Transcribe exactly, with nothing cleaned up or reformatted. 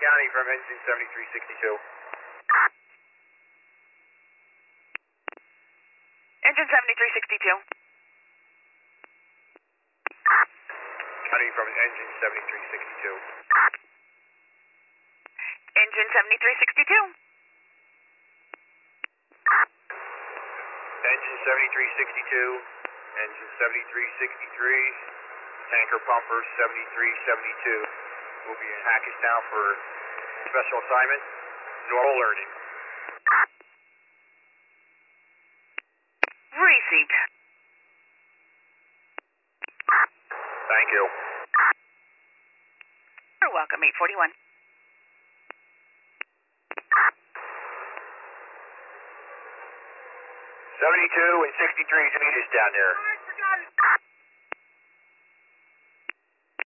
County from engine seventy-three sixty-two. Engine seventy-three sixty-two. County from engine seventy-three sixty-two. Engine seventy-three sixty-two. Engine seventy-three sixty-two. Engine seventy-three sixty-three. Tanker pumper seventy-three seventy-two. We'll be in Hackettstown for special assignment, normal learning. Received. Thank you. You're welcome, eight forty-one. seventy-two and sixty-three to meet us down there.